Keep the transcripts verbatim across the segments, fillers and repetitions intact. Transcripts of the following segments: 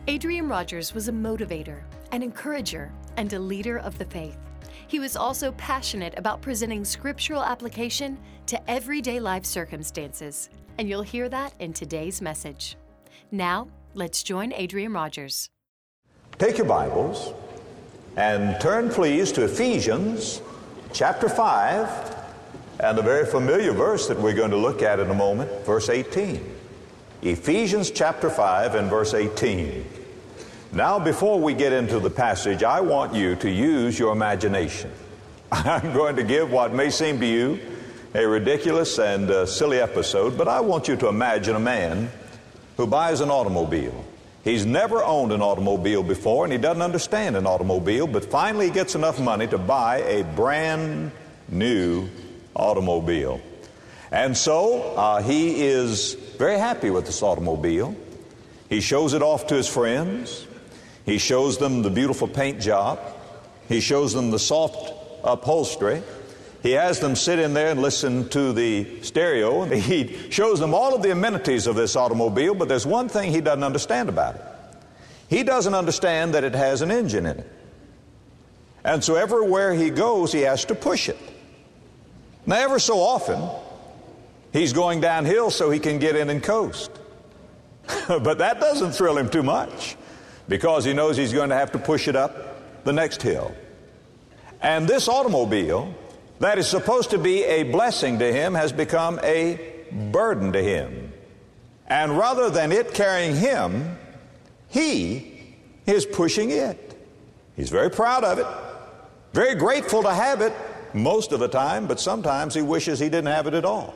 Adrian Rogers was a motivator, an encourager, and a leader of the faith. He was also passionate about presenting scriptural application to everyday life circumstances, and you'll hear that in today's message. Now, let's join Adrian Rogers. Take your Bibles and turn, please, to Ephesians chapter five, and a very familiar verse that we're going to look at in a moment, verse eighteen. Ephesians chapter five and verse eighteen. Now, before we get into the passage, I want you to use your imagination. I'm going to give what may seem to you a ridiculous and uh, silly episode, but I want you to imagine a man who buys an automobile. He's never owned an automobile before, and he doesn't understand an automobile, but finally he gets enough money to buy a brand new automobile. And so uh, he is very happy with this automobile. He shows it off to his friends. He shows them the beautiful paint job. He shows them the soft upholstery. He has them sit in there and listen to the stereo. He shows them all of the amenities of this automobile, but there's one thing he doesn't understand about it. He doesn't understand that it has an engine in it. And so everywhere he goes, he has to push it. Now, ever so often, he's going downhill so he can get in and coast. But that doesn't thrill him too much, because he knows he's going to have to push it up the next hill. And this automobile that is supposed to be a blessing to him has become a burden to him. And rather than it carrying him, he is pushing it. He's very proud of it, very grateful to have it most of the time, but sometimes he wishes he didn't have it at all.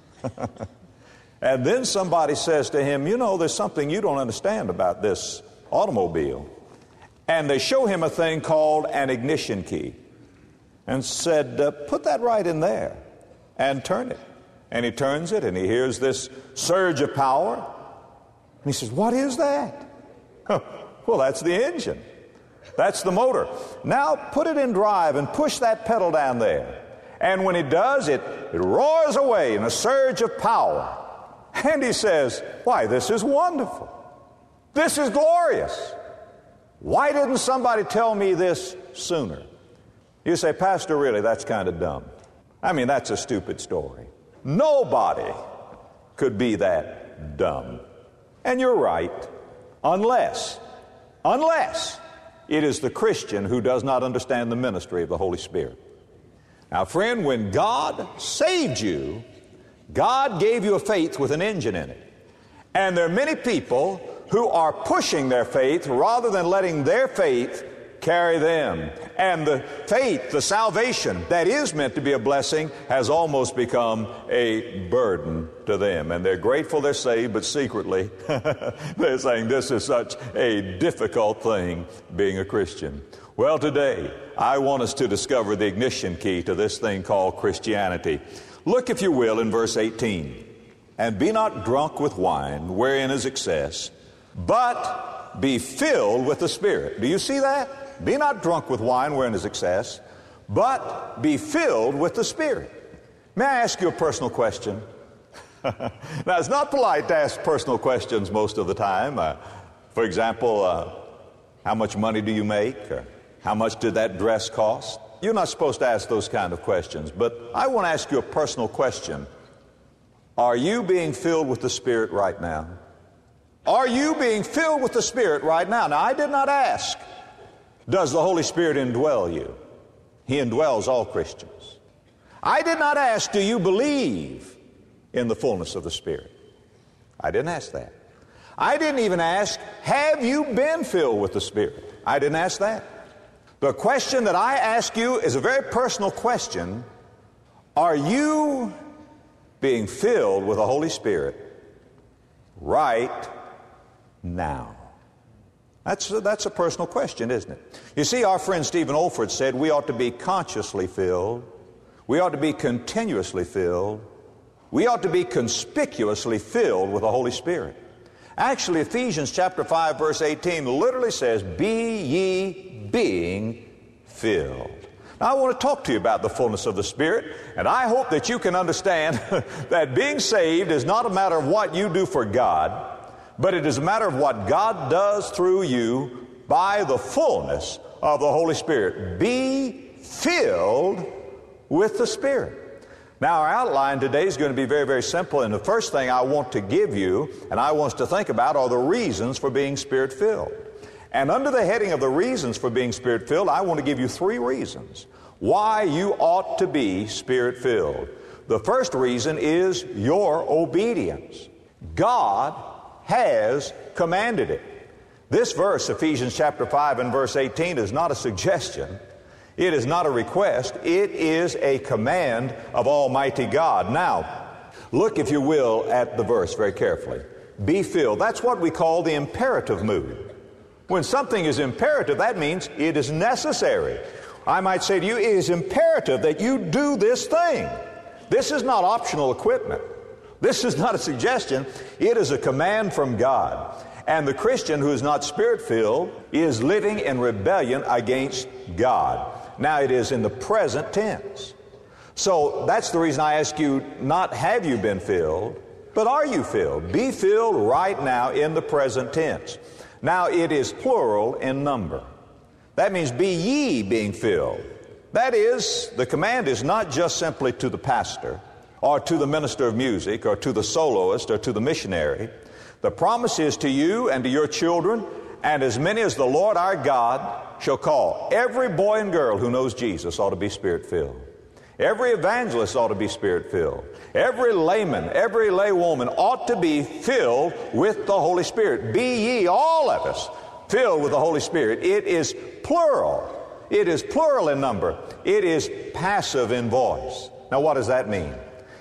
And then somebody says to him, you know, there's something you don't understand about this automobile. And they show him a thing called an ignition key and said, uh, put that right in there and turn it. And he turns it and he hears this surge of power. And he says, what is that? Well, that's the engine. That's the motor. Now put it in drive and push that pedal down there. And when he does, it, it roars away in a surge of power. And he says, why, this is wonderful. This is glorious. Why didn't somebody tell me this sooner? You say, Pastor, really, that's kind of dumb. I mean, that's a stupid story. Nobody could be that dumb. And you're right, unless, unless it is the Christian who does not understand the ministry of the Holy Spirit. Now, friend, when God saved you, God gave you a faith with an engine in it. And there are many people who are pushing their faith rather than letting their faith carry them. And the faith, the salvation that is meant to be a blessing, has almost become a burden to them. And they're grateful they're saved, but secretly they're saying this is such a difficult thing, being a Christian. Well, today I want us to discover the ignition key to this thing called Christianity. Look, if you will, in verse eighteen. And be not drunk with wine, wherein is excess, but be filled with the Spirit. Do you see that? Be not drunk with wine, wherein is excess, but be filled with the Spirit. May I ask you a personal question? Now, it's not polite to ask personal questions most of the time. Uh, for example, uh, how much money do you make? Or how much did that dress cost? You're not supposed to ask those kind of questions, but I want to ask you a personal question. Are you being filled with the Spirit right now? Are you being filled with the Spirit right now? Now, I did not ask, does the Holy Spirit indwell you? He indwells all Christians. I did not ask, do you believe in the fullness of the Spirit? I didn't ask that. I didn't even ask, have you been filled with the Spirit? I didn't ask that. The question that I ask you is a very personal question. Are you being filled with the Holy Spirit right now? That's a, that's a personal question, isn't it? You see, our friend Stephen Olford said we ought to be consciously filled. We ought to be continuously filled. We ought to be conspicuously filled with the Holy Spirit. Actually, Ephesians chapter five, verse eighteen literally says, be ye being filled. Now, I want to talk to you about the fullness of the Spirit, and I hope that you can understand that being saved is not a matter of what you do for God, but it is a matter of what God does through you by the fullness of the Holy Spirit. Be filled with the Spirit. Now, our outline today is going to be very, very simple, and the first thing I want to give you, and I want us to think about, are the reasons for being Spirit-filled. And under the heading of the reasons for being Spirit-filled, I want to give you three reasons why you ought to be Spirit-filled. The first reason is your obedience. God has commanded it. This verse, Ephesians chapter five and verse eighteen, is not a suggestion. It is not a request. It is a command of Almighty God. Now, look, if you will, at the verse very carefully. Be filled. That's what we call the imperative mood. When something is imperative, that means it is necessary. I might say to you, it is imperative that you do this thing. This is not optional equipment. This is not a suggestion. It is a command from God. And the Christian who is not Spirit-filled is living in rebellion against God. Now, it is in the present tense. So that's the reason I ask you, not have you been filled, but are you filled? Be filled right now in the present tense. Now, it is plural in number. That means be ye being filled. That is, the command is not just simply to the pastor or to the minister of music or to the soloist or to the missionary. The promise is to you and to your children and as many as the Lord our God shall call. Every boy and girl who knows Jesus ought to be Spirit-filled. Every evangelist ought to be Spirit-filled. Every layman, every laywoman ought to be filled with the Holy Spirit. Be ye, all of us, filled with the Holy Spirit. It is plural. It is plural in number. It is passive in voice. Now, what does that mean?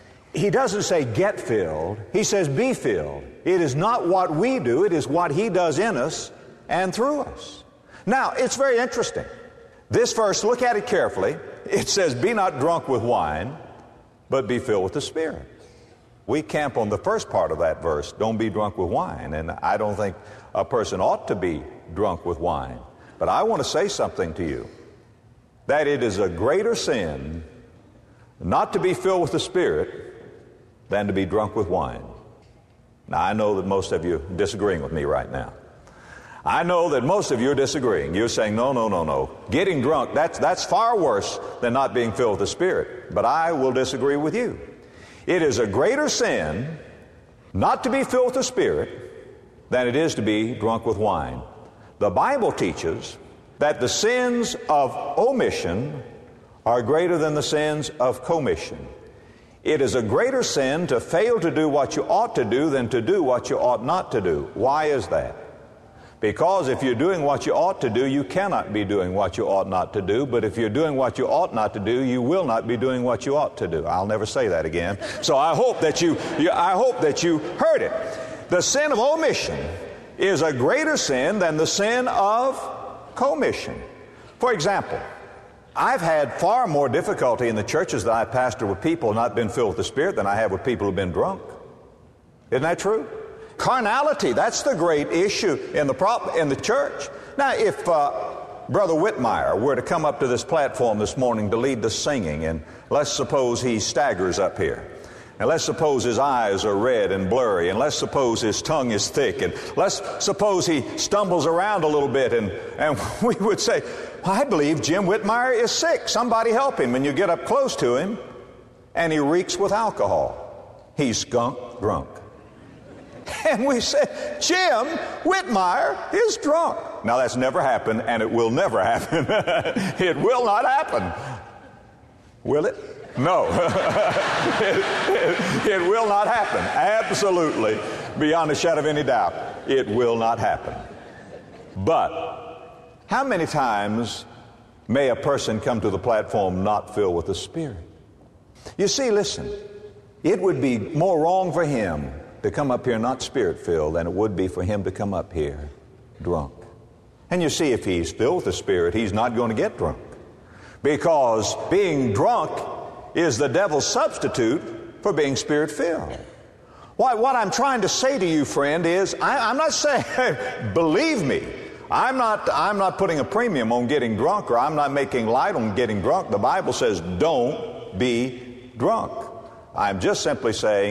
He doesn't say get filled. He says be filled. It is not what we do. It is what He does in us and through us. Now, it's very interesting. This verse, look at it carefully. It says, be not drunk with wine, but be filled with the Spirit. We camp on the first part of that verse, don't be drunk with wine. And I don't think a person ought to be drunk with wine. But I want to say something to you, that it is a greater sin not to be filled with the Spirit than to be drunk with wine. Now, I know that most of you are disagreeing with me right now. I know that most of you are disagreeing. You're saying, no, no, no, no. Getting drunk, that's, that's far worse than not being filled with the Spirit. But I will disagree with you. It is a greater sin not to be filled with the Spirit than it is to be drunk with wine. The Bible teaches that the sins of omission are greater than the sins of commission. It is a greater sin to fail to do what you ought to do than to do what you ought not to do. Why is that? Because if you're doing what you ought to do, you cannot be doing what you ought not to do. But if you're doing what you ought not to do, you will not be doing what you ought to do. I'll never say that again. So I hope that you, you I hope that you heard it. The sin of omission is a greater sin than the sin of commission. For example, I've had far more difficulty in the churches that I pastor with people not been filled with the Spirit than I have with people who've been drunk. Isn't that true? Carnality, that's the great issue in the prop, in the church. Now, if uh, Brother Whitmire were to come up to this platform this morning to lead the singing, and let's suppose he staggers up here, and let's suppose his eyes are red and blurry, and let's suppose his tongue is thick, and let's suppose he stumbles around a little bit, and, and we would say, I believe Jim Whitmire is sick. Somebody help him. And you get up close to him, and he reeks with alcohol. He's skunk drunk. And we said, Jim Whitmire is drunk. Now, that's never happened, and it will never happen. It will not happen. Will it? No. it, it, it will not happen. Absolutely. Beyond a shadow of any doubt. It will not happen. But how many times may a person come to the platform not filled with the Spirit? You see, listen, it would be more wrong for him to come up here not Spirit-filled than it would be for him to come up here drunk. And you see, if he's filled with the Spirit, he's not going to get drunk. Because being drunk is the devil's substitute for being Spirit-filled. What, what I'm trying to say to you, friend, is I, I'm not saying, believe me, I'm not, I'm not putting a premium on getting drunk, or I'm not making light on getting drunk. The Bible says don't be drunk. I'm just simply saying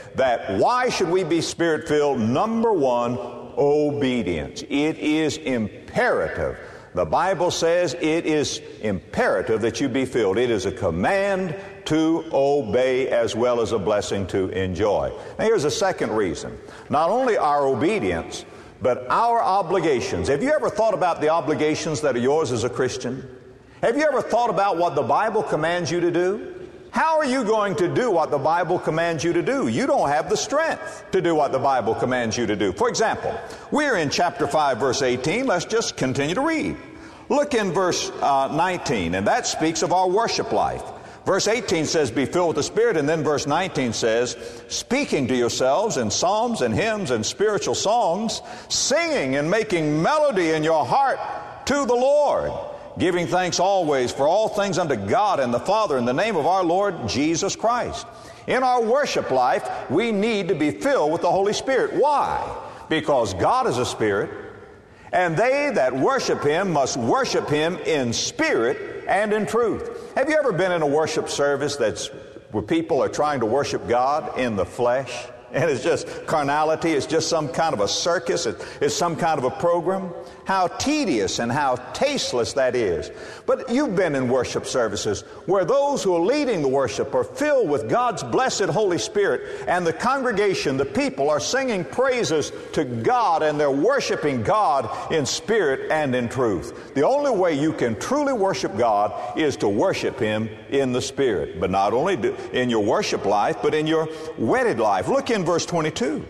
that why should we be Spirit-filled? Number one, obedience. It is imperative. The Bible says it is imperative that you be filled. It is a command to obey as well as a blessing to enjoy. Now here's a second reason. Not only our obedience, but our obligations. Have you ever thought about the obligations that are yours as a Christian? Have you ever thought about what the Bible commands you to do? How are you going to do what the Bible commands you to do? You don't have the strength to do what the Bible commands you to do. For example, we're in chapter five, verse eighteen. Let's just continue to read. Look in verse uh, nineteen, and that speaks of our worship life. Verse eighteen says, be filled with the Spirit, and then verse nineteen says, speaking to yourselves in psalms and hymns and spiritual songs, singing and making melody in your heart to the Lord, giving thanks always for all things unto God and the Father in the name of our Lord Jesus Christ. In our worship life, we need to be filled with the Holy Spirit. Why? Because God is a Spirit, and they that worship Him must worship Him in spirit and in truth. Have you ever been in a worship service that's where people are trying to worship God in the flesh? And it's just carnality, it's just some kind of a circus, it's some kind of a program. How tedious and how tasteless that is. But you've been in worship services where those who are leading the worship are filled with God's blessed Holy Spirit, and the congregation, the people, are singing praises to God, and they're worshiping God in spirit and in truth. The only way you can truly worship God is to worship Him in the Spirit. But not only do, in your worship life, but in your wedded life. Look in verse twenty-two.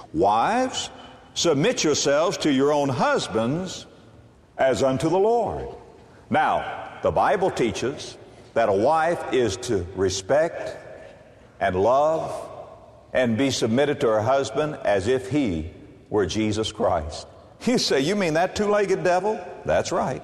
Wives, submit yourselves to your own husbands as unto the Lord. Now, the Bible teaches that a wife is to respect and love and be submitted to her husband as if he were Jesus Christ. You say, you mean that two-legged devil? That's right.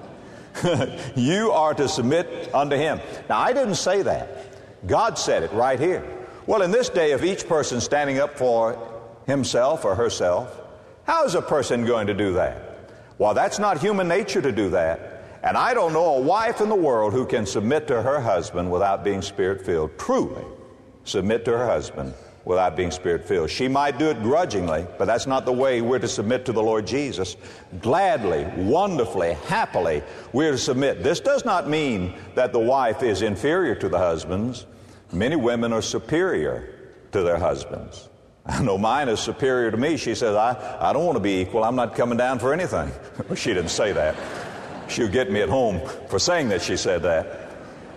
You are to submit unto him. Now, I didn't say that. God said it right here. Well, in this day of each person standing up for himself or herself, how is a person going to do that? Well, that's not human nature to do that. And I don't know a wife in the world who can submit to her husband without being Spirit-filled. Truly submit to her husband without being Spirit-filled. She might do it grudgingly, but that's not the way we're to submit to the Lord Jesus. Gladly, wonderfully, happily, we're to submit. This does not mean that the wife is inferior to the husbands. Many women are superior to their husbands. I know mine is superior to me. She says, I, I don't want to be equal. I'm not coming down for anything. She didn't say that. She'll get me at home for saying that she said that.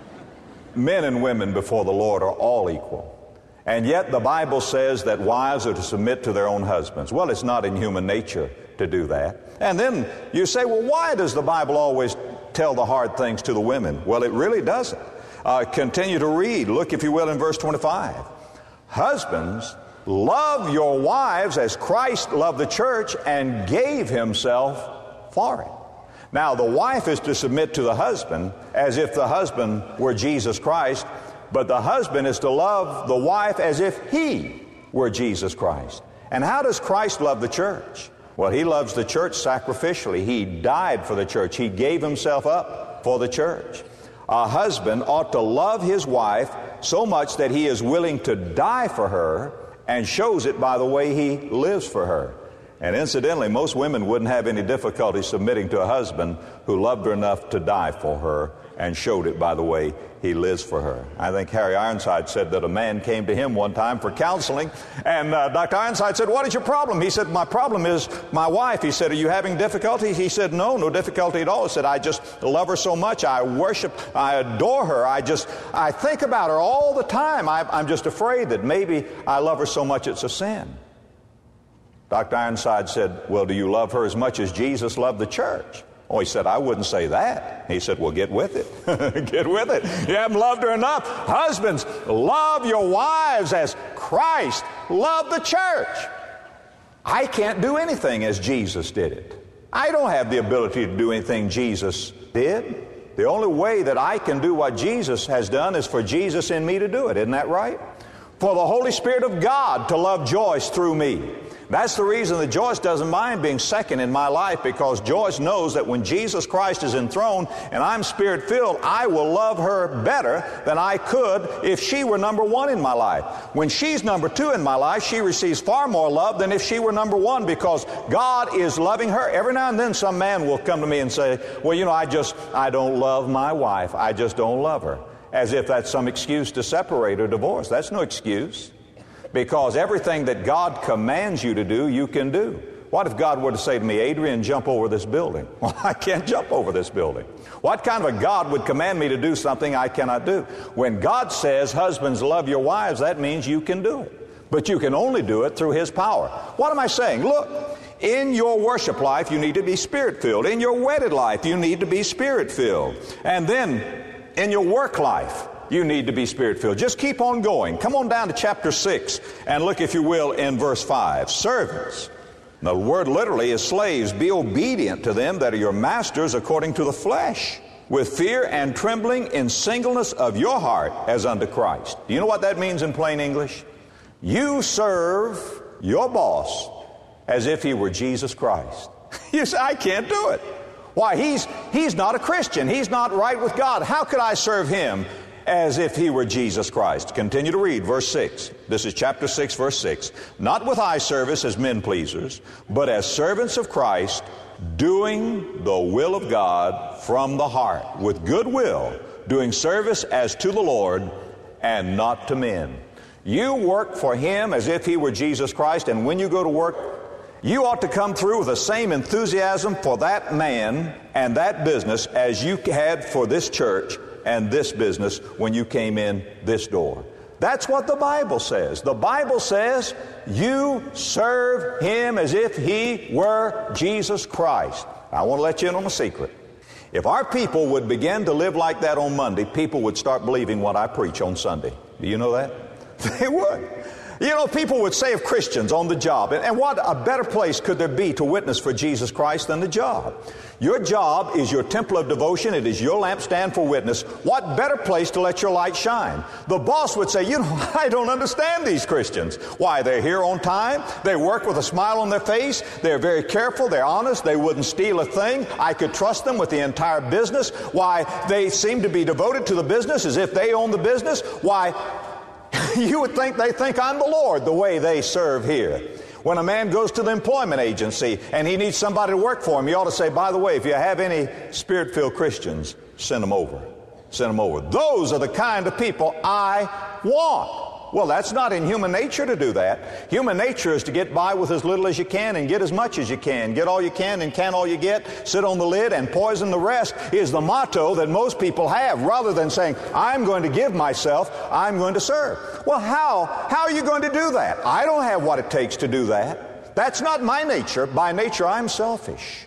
Men and women before the Lord are all equal. And yet the Bible says that wives are to submit to their own husbands. Well, it's not in human nature to do that. And then you say, well, why does the Bible always tell the hard things to the women? Well, it really doesn't. Uh, continue to read. Look, if you will, in verse twenty-five. Husbands, love your wives as Christ loved the church and gave himself for it. Now, the wife is to submit to the husband as if the husband were Jesus Christ, but the husband is to love the wife as if he were Jesus Christ. And how does Christ love the church? Well, he loves the church sacrificially. He died for the church. He gave himself up for the church. A husband ought to love his wife so much that he is willing to die for her, and shows it by the way he lives for her. And incidentally, most women wouldn't have any difficulty submitting to a husband who loved her enough to die for her and showed it by the way he lives for her. I think Harry Ironside said that a man came to him one time for counseling, and uh, Doctor Ironside said, what is your problem? He said, my problem is my wife. He said, are you having difficulty? He said, no, no difficulty at all. He said, I just love her so much. I worship, I adore her. I just, I think about her all the time. I, I'm just afraid that maybe I love her so much it's a sin. Doctor Ironside said, well, do you love her as much as Jesus loved the church? Oh, he said, I wouldn't say that. He said, well, get with it. Get with it. You haven't loved her enough. Husbands, love your wives as Christ loved the church. I can't do anything as Jesus did it. I don't have the ability to do anything Jesus did. The only way that I can do what Jesus has done is for Jesus in me to do it. Isn't that right? For the Holy Spirit of God to love Joyce through me. That's the reason that Joyce doesn't mind being second in my life, because Joyce knows that when Jesus Christ is enthroned and I'm Spirit-filled, I will love her better than I could if she were number one in my life. When she's number two in my life, she receives far more love than if she were number one, because God is loving her. Every now and then some man will come to me and say, well, you know, I just, I don't love my wife. I just don't love her. As if that's some excuse to separate or divorce. That's no excuse. Because everything that God commands you to do, you can do. What if God were to say to me, Adrian, jump over this building? Well, I can't jump over this building. What kind of a God would command me to do something I cannot do? When God says, husbands, love your wives, that means you can do it. But you can only do it through His power. What am I saying? Look, in your worship life, you need to be Spirit-filled. In your wedded life, you need to be Spirit-filled. And then in your work life, you need to be Spirit-filled. Just keep on going. Come on down to chapter six and look, if you will, in verse five. Servants. The word literally is slaves. Be obedient to them that are your masters according to the flesh, with fear and trembling in singleness of your heart as unto Christ. Do you know what that means in plain English? You serve your boss as if he were Jesus Christ. You say, I can't do it. Why? He's, he's not a Christian. He's not right with God. How could I serve him as if he were Jesus Christ? Continue to read verse six. This is chapter six, verse six. Not with eye service as men pleasers, but as servants of Christ, doing the will of God from the heart, with good will, doing service as to the Lord and not to men. You work for Him as if He were Jesus Christ, and when you go to work, you ought to come through with the same enthusiasm for that man and that business as you had for this church and this business when you came in this door. That's what the Bible says. The Bible says you serve Him as if He were Jesus Christ. I want to let you in on a secret. If our people would begin to live like that on Monday, people would start believing what I preach on Sunday. Do you know that? They would. You know, people would say of Christians on the job, and what a better place could there be to witness for Jesus Christ than the job? Your job is your temple of devotion. It is your lampstand for witness. What better place to let your light shine? The boss would say, you know, I don't understand these Christians. Why? They're here on time. They work with a smile on their face. They're very careful. They're honest. They wouldn't steal a thing. I could trust them with the entire business. Why? They seem to be devoted to the business as if they own the business. Why? You would think they think I'm the Lord the way they serve here. When a man goes to the employment agency and he needs somebody to work for him, you ought to say, by the way, if you have any Spirit-filled Christians, send them over. Send them over. Those are the kind of people I want. Well, that's not in human nature to do that. Human nature is to get by with as little as you can and get as much as you can. Get all you can and can all you get. Sit on the lid and poison the rest is the motto that most people have, rather than saying, I'm going to give myself, I'm going to serve. Well, how? How are you going to do that? I don't have what it takes to do that. That's not my nature. By nature, I'm selfish.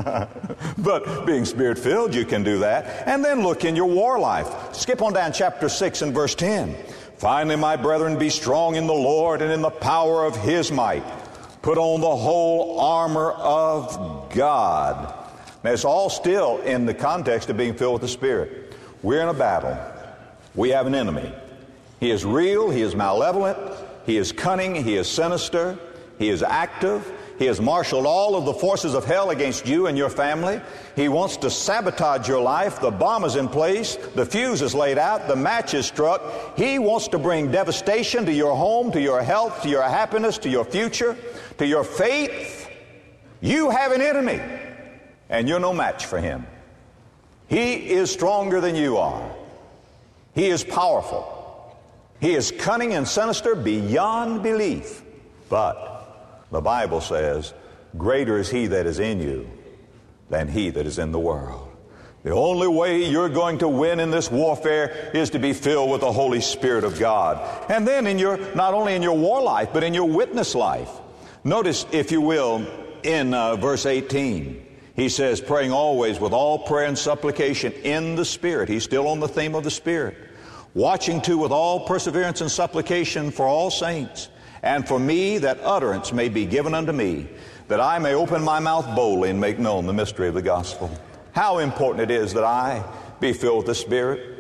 But being Spirit-filled, you can do that. And then look in your war life. Skip on down chapter six and verse ten. Finally, my brethren, be strong in the Lord and in the power of His might. Put on the whole armor of God. Now, it's all still in the context of being filled with the Spirit. We're in a battle. We have an enemy. He is real. He is malevolent. He is cunning. He is sinister. He is active. He has marshaled all of the forces of hell against you and your family. He wants to sabotage your life. The bomb is in place. The fuse is laid out. The match is struck. He wants to bring devastation to your home, to your health, to your happiness, to your future, to your faith. You have an enemy, and you're no match for him. He is stronger than you are. He is powerful. He is cunning and sinister beyond belief. But the Bible says, greater is He that is in you than he that is in the world. The only way you're going to win in this warfare is to be filled with the Holy Spirit of God. And then in your, not only in your war life, but in your witness life. Notice, if you will, in uh, verse eighteen, he says, praying always with all prayer and supplication in the Spirit. He's still on the theme of the Spirit. Watching too with all perseverance and supplication for all saints. And for me, that utterance may be given unto me, that I may open my mouth boldly and make known the mystery of the gospel. How important it is that I be filled with the Spirit.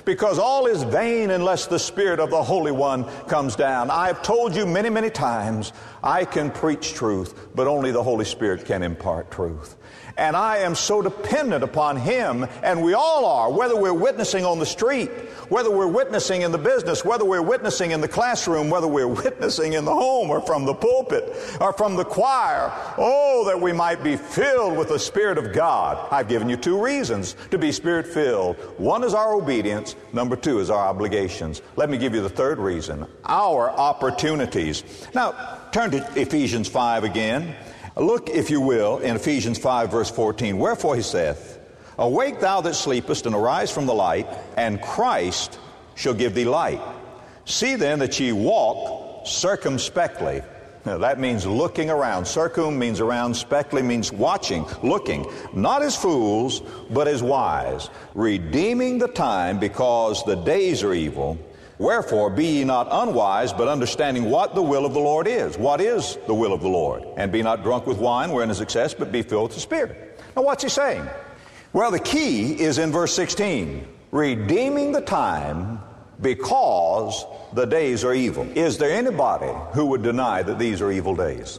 because all is vain unless the Spirit of the Holy One comes down. I have told you many, many times, I can preach truth, but only the Holy Spirit can impart truth. And I am so dependent upon Him, and we all are, whether we're witnessing on the street, whether we're witnessing in the business, whether we're witnessing in the classroom, whether we're witnessing in the home or from the pulpit or from the choir. Oh, that we might be filled with the Spirit of God. I've given you two reasons to be Spirit-filled. One is our obedience. Number two is our obligations. Let me give you the third reason, our opportunities. Now, turn to Ephesians five again. Look, if you will, in Ephesians five, verse fourteen. Wherefore he saith, Awake thou that sleepest, and arise from the light, and Christ shall give thee light. See then that ye walk circumspectly. Now, that means looking around. Circum means around, spectly means watching, looking. Not as fools, but as wise, redeeming the time, because the days are evil. Wherefore, be ye not unwise, but understanding what the will of the Lord is. What is the will of the Lord? And be not drunk with wine, wherein is excess, but be filled with the Spirit. Now, what's he saying? Well, the key is in verse sixteen. Redeeming the time, because the days are evil. Is there anybody who would deny that these are evil days?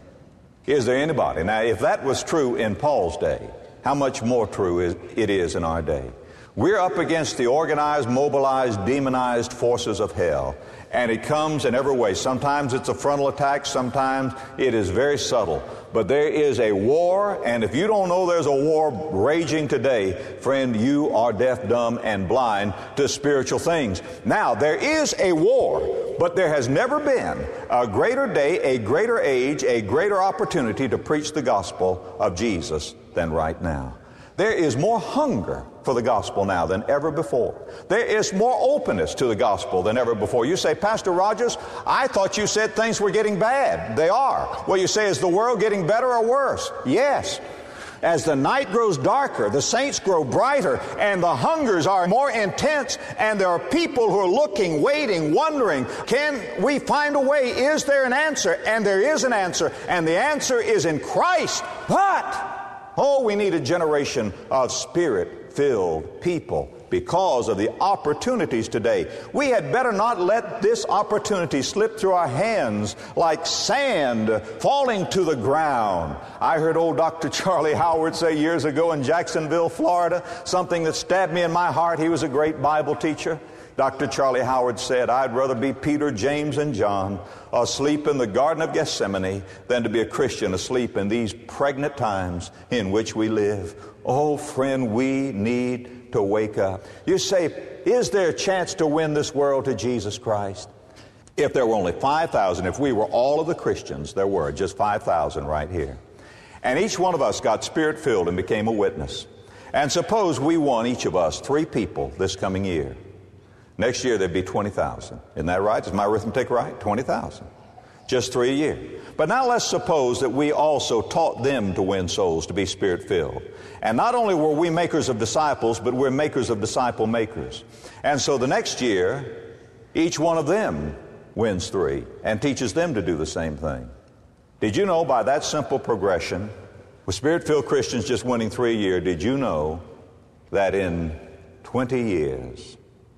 Is there anybody? Now, if that was true in Paul's day, how much more true is, it is in our day? We're up against the organized, mobilized, demonized forces of hell. And it comes in every way. Sometimes it's a frontal attack. Sometimes it is very subtle. But there is a war, and if you don't know there's a war raging today, friend, you are deaf, dumb, and blind to spiritual things. Now, there is a war, but there has never been a greater day, a greater age, a greater opportunity to preach the gospel of Jesus than right now. There is more hunger for the gospel now than ever before. There is more openness to the gospel than ever before. You say, Pastor Rogers, I thought you said things were getting bad. They are. Well, you say, is the world getting better or worse? Yes. As the night grows darker, the saints grow brighter, and the hungers are more intense, and there are people who are looking, waiting, wondering, can we find a way? Is there an answer? And there is an answer, and the answer is in Christ. But oh, we need a generation of Spirit-filled people because of the opportunities today. We had better not let this opportunity slip through our hands like sand falling to the ground. I heard old Doctor Charlie Howard say years ago in Jacksonville, Florida, something that stabbed me in my heart. He was a great Bible teacher. Doctor Charlie Howard said, I'd rather be Peter, James, and John asleep in the Garden of Gethsemane than to be a Christian asleep in these pregnant times in which we live. Oh, friend, we need to wake up. You say, is there a chance to win this world to Jesus Christ? If there were only five thousand, if we were all of the Christians, there were just five thousand right here, and each one of us got Spirit-filled and became a witness, and suppose we won, each of us, three people this coming year. Next year, there'd be twenty thousand. Isn't that right? Is my arithmetic right? twenty thousand. Just three a year. But now let's suppose that we also taught them to win souls, to be Spirit-filled. And not only were we makers of disciples, but we're makers of disciple makers. And so the next year, each one of them wins three and teaches them to do the same thing. Did you know by that simple progression, with Spirit-filled Christians just winning three a year, did you know that in twenty years,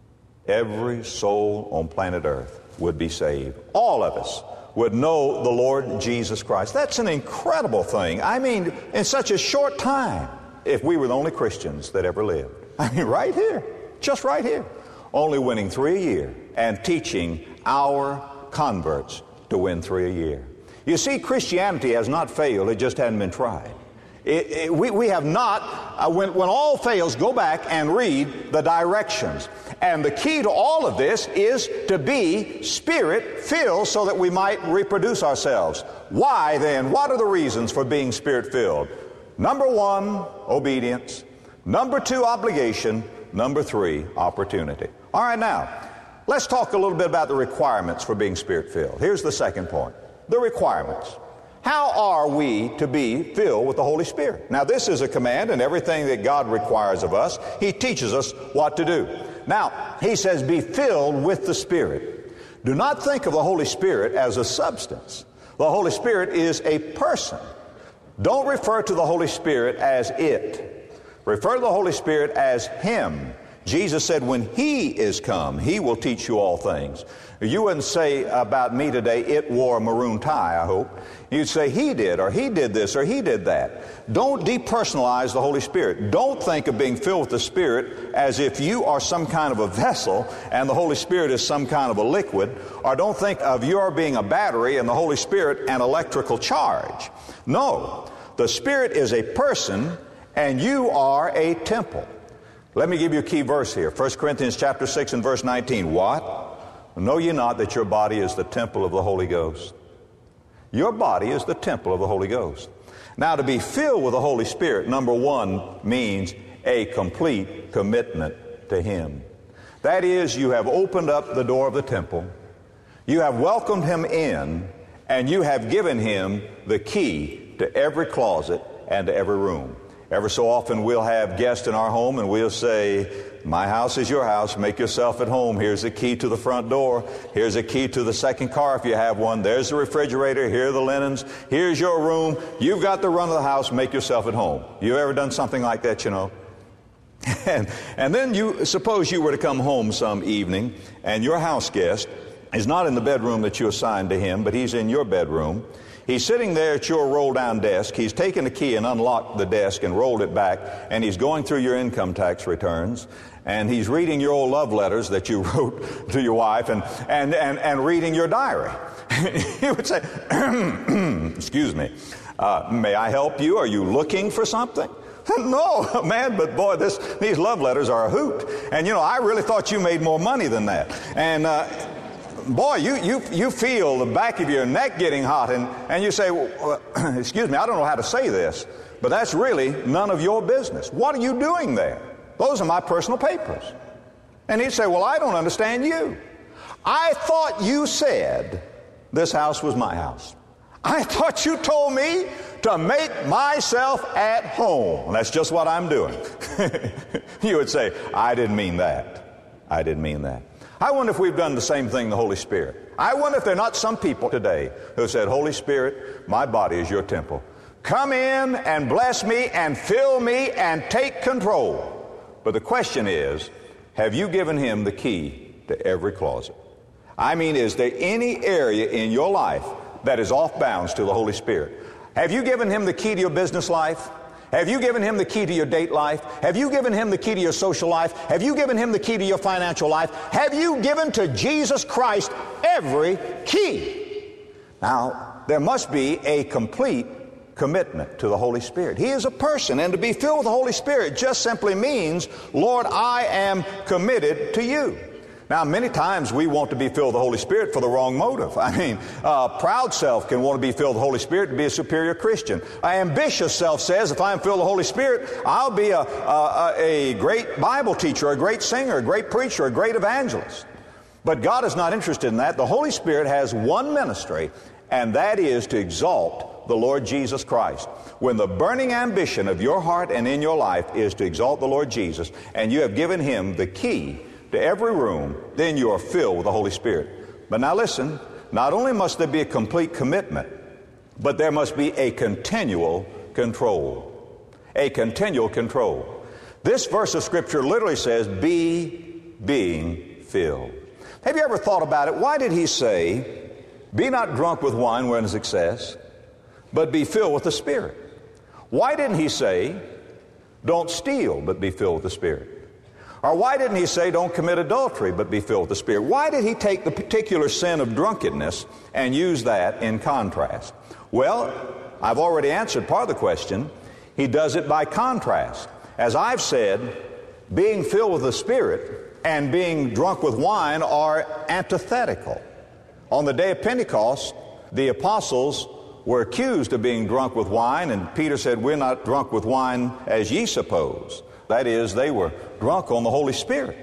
every soul on planet Earth would be saved? All of us would know the Lord Jesus Christ. That's an incredible thing. I mean, in such a short time, if we were the only Christians that ever lived. I mean, right here, just right here, only winning three a year and teaching our converts to win three a year. You see, Christianity has not failed. It just hadn't been tried. It, it, we, we have not, uh, when, when all fails, go back and read the directions. And the key to all of this is to be Spirit-filled so that we might reproduce ourselves. Why then? What are the reasons for being Spirit-filled? Number one, obedience. Number two, obligation. Number three, opportunity. All right, now, let's talk a little bit about the requirements for being Spirit-filled. Here's the second point. The requirements. How are we to be filled with the Holy Spirit? Now, this is a command, and everything that God requires of us, He teaches us what to do. Now, He says, be filled with the Spirit. Do not think of the Holy Spirit as a substance. The Holy Spirit is a person. Don't refer to the Holy Spirit as it. Refer to the Holy Spirit as Him. Jesus said, when He is come, He will teach you all things. You wouldn't say about me today, it wore a maroon tie, I hope. You'd say, He did, or He did this, or He did that. Don't depersonalize the Holy Spirit. Don't think of being filled with the Spirit as if you are some kind of a vessel and the Holy Spirit is some kind of a liquid. Or don't think of your being a battery and the Holy Spirit an electrical charge. No, the Spirit is a person and you are a temple. Let me give you a key verse here. First Corinthians chapter six and verse nineteen. What? Know ye not that your body is the temple of the Holy Ghost? Your body is the temple of the Holy Ghost. Now, to be filled with the Holy Spirit, number one, means a complete commitment to Him. That is, you have opened up the door of the temple, you have welcomed Him in, and you have given Him the key to every closet and to every room. Ever so often we'll have guests in our home and we'll say, my house is your house, make yourself at home. Here's the key to the front door. Here's a key to the second car if you have one. There's the refrigerator. Here are the linens. Here's your room. You've got the run of the house, make yourself at home. You ever done something like that, you know? and, and then you suppose you were to come home some evening and your house guest is not in the bedroom that you assigned to him, but he's in your bedroom. He's sitting there at your roll-down desk. He's taken the key and unlocked the desk and rolled it back, and he's going through your income tax returns, and he's reading your old love letters that you wrote to your wife, and, and, and, and reading your diary. He would say, excuse me, uh, may I help you? Are you looking for something? No, man, but boy, this, these love letters are a hoot. And, you know, I really thought you made more money than that. And, uh, boy, you, you, you feel the back of your neck getting hot, and, and you say, well, excuse me, I don't know how to say this, but that's really none of your business. What are you doing there? Those are my personal papers. And he'd say, well, I don't understand you. I thought you said this house was my house. I thought you told me to make myself at home. And that's just what I'm doing. You would say, I didn't mean that. I didn't mean that. I wonder if we've done the same thing, the Holy Spirit. I wonder if there are not some people today who said, Holy Spirit, my body is your temple. Come in and bless me and fill me and take control. But the question is, have you given Him the key to every closet? I mean, is there any area in your life that is off bounds to the Holy Spirit? Have you given Him the key to your business life? Have you given Him the key to your date life? Have you given Him the key to your social life? Have you given Him the key to your financial life? Have you given to Jesus Christ every key? Now, there must be a complete commitment to the Holy Spirit. He is a person, and to be filled with the Holy Spirit just simply means, Lord, I am committed to you. Now, many times we want to be filled with the Holy Spirit for the wrong motive. I mean, uh, proud self can want to be filled with the Holy Spirit to be a superior Christian. An ambitious self says, if I'm filled with the Holy Spirit, I'll be a, a, a great Bible teacher, a great singer, a great preacher, a great evangelist. But God is not interested in that. The Holy Spirit has one ministry, and that is to exalt the Lord Jesus Christ. When the burning ambition of your heart and in your life is to exalt the Lord Jesus, and you have given Him the key to every room, then you are filled with the Holy Spirit. But now listen, not only must there be a complete commitment, but there must be a continual control. A continual control. This verse of Scripture literally says, be being filled. Have you ever thought about it? Why did He say, be not drunk with wine wherein is excess, but be filled with the Spirit? Why didn't He say, don't steal, but be filled with the Spirit? Or why didn't He say, don't commit adultery, but be filled with the Spirit? Why did He take the particular sin of drunkenness and use that in contrast? Well, I've already answered part of the question. He does it by contrast. As I've said, being filled with the Spirit and being drunk with wine are antithetical. On the day of Pentecost, the apostles were accused of being drunk with wine, and Peter said, we're not drunk with wine as ye suppose. That is, they were drunk on the Holy Spirit.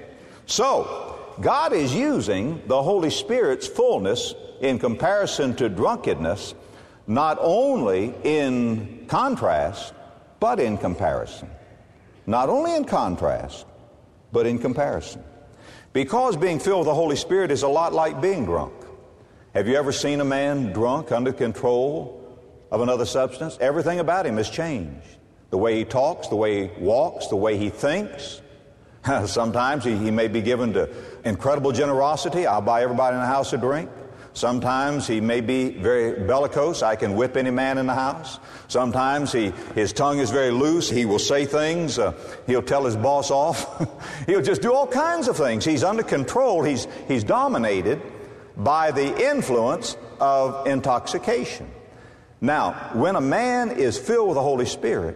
So, God is using the Holy Spirit's fullness in comparison to drunkenness, not only in contrast, but in comparison. Not only in contrast, but in comparison. Because being filled with the Holy Spirit is a lot like being drunk. Have you ever seen a man drunk under control of another substance? Everything about him has changed. The way he talks, the way he walks, the way he thinks. Sometimes he, he may be given to incredible generosity. I'll buy everybody in the house a drink. Sometimes he may be very bellicose. I can whip any man in the house. Sometimes he, his tongue is very loose. He will say things. Uh, he'll tell his boss off. He'll just do all kinds of things. He's under control. He's, he's dominated by the influence of intoxication. Now, when a man is filled with the Holy Spirit,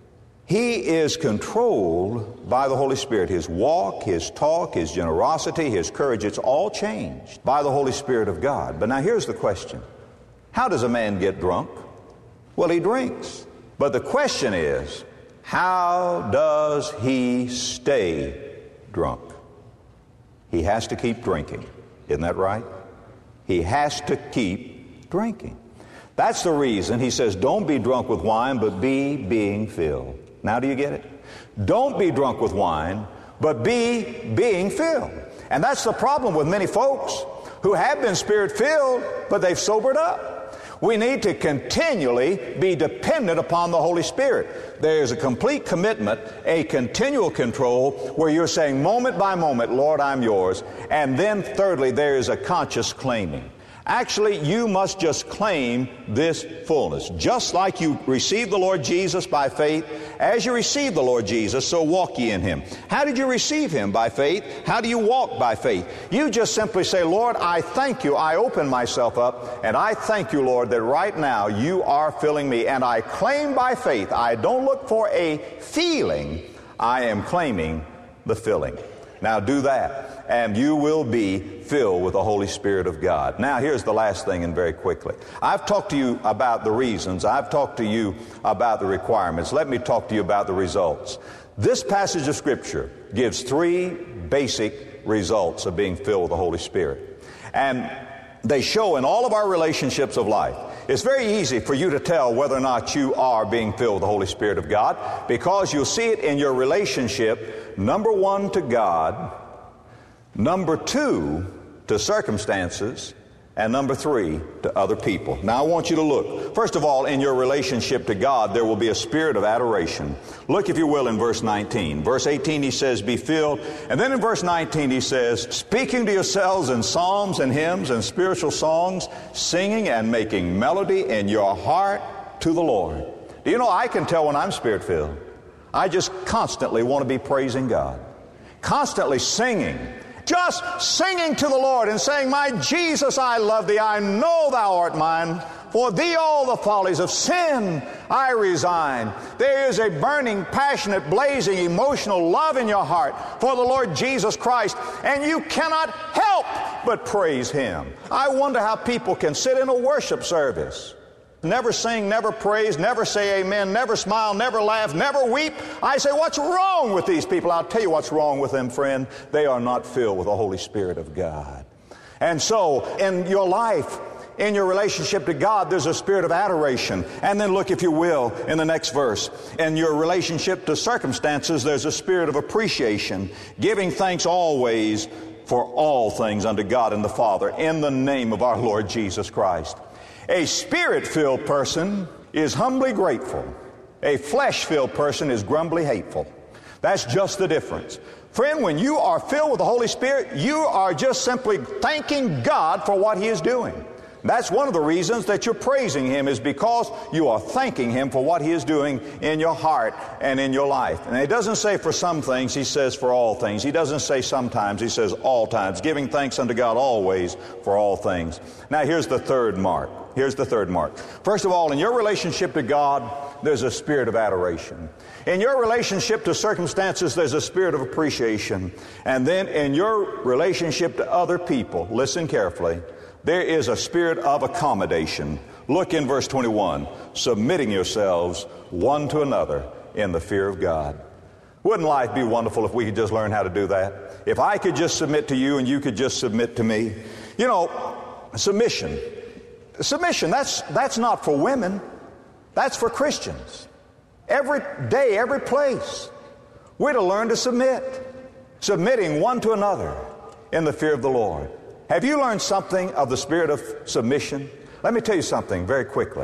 he is controlled by the Holy Spirit. His walk, his talk, his generosity, his courage, it's all changed by the Holy Spirit of God. But now here's the question. How does a man get drunk? Well, he drinks. But the question is, how does he stay drunk? He has to keep drinking. Isn't that right? He has to keep drinking. That's the reason he says, don't be drunk with wine, but be being filled. Now do you get it? Don't be drunk with wine, but be being filled. And that's the problem with many folks who have been Spirit-filled, but they've sobered up. We need to continually be dependent upon the Holy Spirit. There is a complete commitment, a continual control, where you're saying moment by moment, Lord, I'm yours. And then thirdly, there is a conscious claiming. Actually, you must just claim this fullness. Just like you received the Lord Jesus by faith, as you received the Lord Jesus, so walk ye in Him. How did you receive Him? By faith. How do you walk? By faith. You just simply say, Lord, I thank you. I open myself up, and I thank you, Lord, that right now you are filling me. And I claim by faith. I don't look for a feeling. I am claiming the filling. Now do that, and you will be filled with the Holy Spirit of God. Now here's the last thing, and very quickly. I've talked to you about the reasons. I've talked to you about the requirements. Let me talk to you about the results. This passage of Scripture gives three basic results of being filled with the Holy Spirit. And they show in all of our relationships of life. It's very easy for you to tell whether or not you are being filled with the Holy Spirit of God, because you'll see it in your relationship, number one, to God, number two, to circumstances, and number three, to other people. Now I want you to look. First of all, in your relationship to God, there will be a spirit of adoration. Look, if you will, in verse nineteen. Verse eighteen, he says, be filled. And then in verse nineteen, he says, speaking to yourselves in psalms and hymns and spiritual songs, singing and making melody in your heart to the Lord. Do you know, I can tell when I'm Spirit-filled. I just constantly want to be praising God. Constantly singing. Just singing to the Lord and saying, my Jesus, I love thee. I know thou art mine. For thee all the follies of sin I resign. There is a burning, passionate, blazing, emotional love in your heart for the Lord Jesus Christ, and you cannot help but praise Him. I wonder how people can sit in a worship service, never sing, never praise, never say amen, never smile, never laugh, never weep. I say, what's wrong with these people? I'll tell you what's wrong with them, friend. They are not filled with the Holy Spirit of God. And so, in your life, in your relationship to God, there's a spirit of adoration. And then look, if you will, in the next verse. In your relationship to circumstances, there's a spirit of appreciation, giving thanks always for all things unto God and the Father, in the name of our Lord Jesus Christ. A Spirit-filled person is humbly grateful. A flesh-filled person is grumbly hateful. That's just the difference. Friend, when you are filled with the Holy Spirit, you are just simply thanking God for what He is doing. That's one of the reasons that you're praising Him, is because you are thanking Him for what He is doing in your heart and in your life. And He doesn't say for some things, He says for all things. He doesn't say sometimes, He says all times, giving thanks unto God always for all things. Now here's the third mark. Here's the third mark. First of all, in your relationship to God, there's a spirit of adoration. In your relationship to circumstances, there's a spirit of appreciation. And then in your relationship to other people, listen carefully, there is a spirit of accommodation. Look in verse twenty-one, submitting yourselves one to another in the fear of God. Wouldn't life be wonderful if we could just learn how to do that? If I could just submit to you and you could just submit to me. You know, submission. Submission, that's, that's not for women. That's for Christians. Every day, every place, we're to learn to submit. Submitting one to another in the fear of the Lord. Have you learned something of the spirit of submission? Let me tell you something very quickly.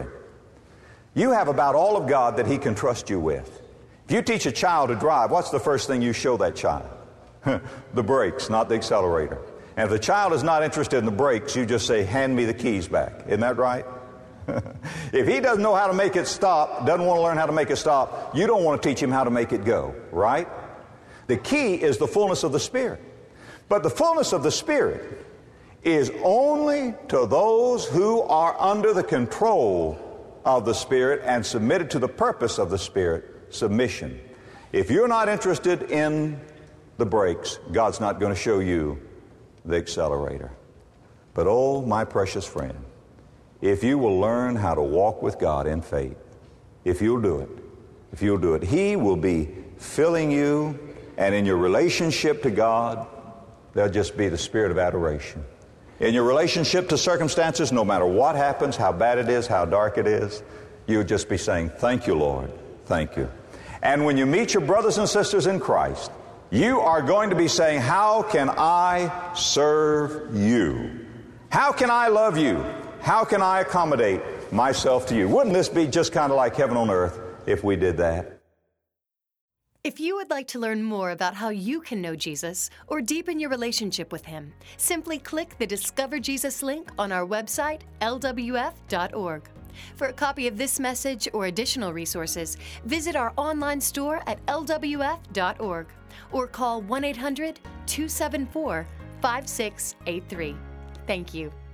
You have about all of God that He can trust you with. If you teach a child to drive, what's the first thing you show that child? the brakes, not the accelerator. And if the child is not interested in the brakes, you just say, hand me the keys back. Isn't that right? If he doesn't know how to make it stop, doesn't want to learn how to make it stop, you don't want to teach him how to make it go, right? The key is the fullness of the Spirit. But the fullness of the Spirit is only to those who are under the control of the Spirit and submitted to the purpose of the Spirit, submission. If you're not interested in the brakes, God's not going to show you the accelerator. But oh, my precious friend, if you will learn how to walk with God in faith, if you'll do it, if you'll do it, He will be filling you, and in your relationship to God, there'll just be the spirit of adoration. In your relationship to circumstances, no matter what happens, how bad it is, how dark it is, you'll just be saying, thank you, Lord, thank you. And when you meet your brothers and sisters in Christ, you are going to be saying, how can I serve you? How can I love you? How can I accommodate myself to you? Wouldn't this be just kind of like heaven on earth if we did that? If you would like to learn more about how you can know Jesus or deepen your relationship with Him, simply click the Discover Jesus link on our website, L W F dot org. For a copy of this message or additional resources, visit our online store at L W F dot org or call one eight hundred, two seven four, five six eight three. Thank you.